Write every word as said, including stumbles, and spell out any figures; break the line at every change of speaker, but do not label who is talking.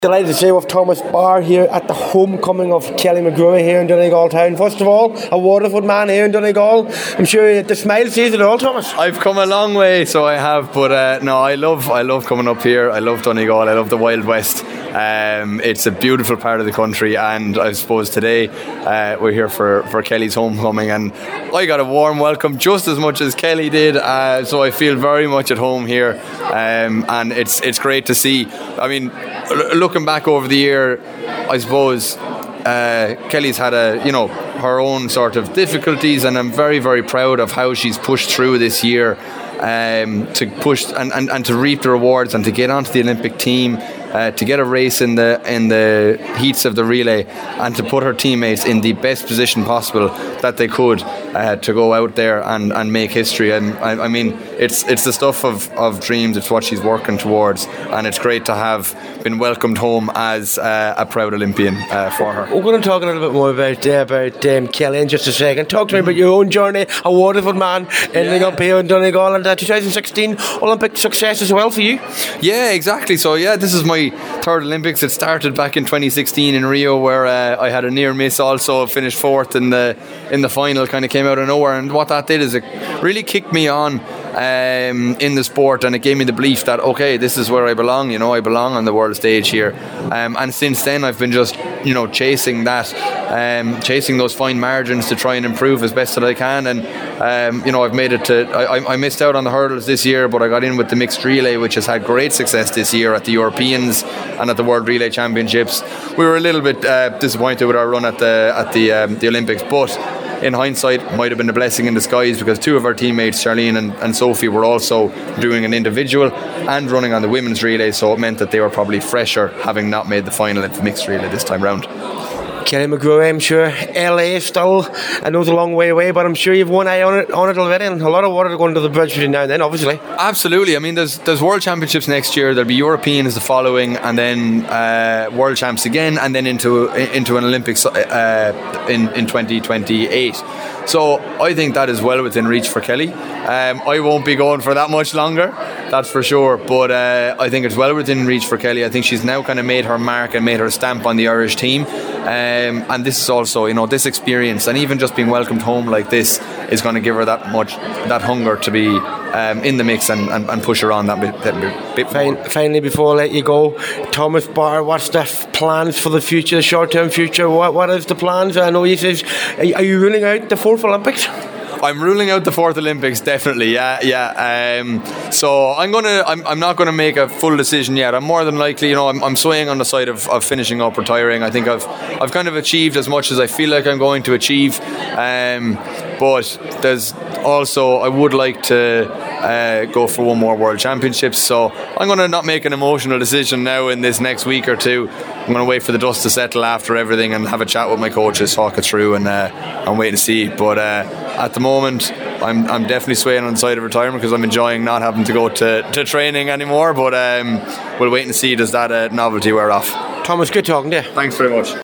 Delighted to say with Thomas Barr here at the homecoming of Kelly McGrew here in Donegal Town. First of all, a Waterford man here in Donegal. I'm sure the smile sees it all, Thomas.
I've come a long way, so I have. But uh, no, I love, I love coming up here. I love Donegal. I love the Wild West. Um, it's a beautiful part of the country, and I suppose today uh, we're here for, for Kelly's homecoming, and I got a warm welcome just as much as Kelly did. Uh, so I feel very much at home here, um, and it's it's great to see. I mean, looking back over the year, I suppose uh, Kelly's had a you know her own sort of difficulties, and I'm very very proud of how she's pushed through this year um, to push and, and, and to reap the rewards and to get onto the Olympic team. Uh, to get a race in the in the heats of the relay and to put her teammates in the best position possible that they could uh, to go out there and, and make history. And I, I mean, it's it's the stuff of, of dreams. It's what she's working towards, and it's great to have been welcomed home as uh, a proud Olympian uh, for her.
We're going to talk a little bit more about uh, about um, Kelly in just a second. Talk to me about your own journey, a Waterford man ending yeah. up here in Donegal, and uh, twenty sixteen Olympic success as well for you.
Yeah, exactly. So yeah, this is my third Olympics. It started back in twenty sixteen in Rio, where uh, I had a near miss. Also finished fourth in the in the final. Kind of came out of nowhere, and what that did is it really kicked me on um, in the sport, and it gave me the belief that okay, this is where I belong. You know, I belong on the world stage here. Um, and since then, I've been just you know chasing that, um, chasing those fine margins to try and improve as best that I can. And um, you know, I've made it to. I, I missed out on the hurdles this year, but I got in with the mixed relay, which has had great success this year at the Europeans and at the World Relay Championships. We were a little bit uh, disappointed with our run at the at the um, the Olympics, but in hindsight, might have been a blessing in disguise, because two of our teammates, Charlene and, and Sophie, were also doing an individual and running on the women's relay, so it meant that they were probably fresher, having not made the final at the mixed relay this time round.
Kelly McGrew, I'm sure L A still, I know it's a long way away, but I'm sure you've one eye on it, on it already, and a lot of water going to the bridge between now and then, obviously.
Absolutely. I mean, there's there's World Championships next year. There'll be Europeans the following, and then uh, World Champs again, and then into into an Olympics uh, in in twenty twenty-eight. So I think that is well within reach for Kelly. Um, I won't be going for that much longer, that's for sure. But uh, I think it's well within reach for Kelly. I think she's now kind of made her mark and made her stamp on the Irish team. Um, and this is also, you know, this experience, and even just being welcomed home like this is going to give her that much, that hunger to be um, in the mix and, and, and push her on that bit, that bit
Fine,
more.
Finally, before I let you go, Thomas Barr, what's the f- plans for the future, the short-term future? What What is the plans? I know you says, are, are you ruling out the fourth Olympics?
I'm ruling out the fourth Olympics, definitely. Yeah, yeah. Um, so I'm gonna. I'm, I'm not gonna make a full decision yet. I'm more than likely, you know, I'm, I'm swaying on the side of, of finishing up, retiring. I think I've I've kind of achieved as much as I feel like I'm going to achieve. Um, but there's also, I would like to uh, go for one more World Championships. So I'm gonna not make an emotional decision now in this next week or two. I'm gonna wait for the dust to settle after everything and have a chat with my coaches, talk it through, and uh, and wait and see. But uh, at the moment, I'm I'm definitely swaying on the side of retirement, because I'm enjoying not having to go to, to training anymore. But um, we'll wait and see, does that uh, novelty wear off.
Thomas, good talking to you.
Thanks very much.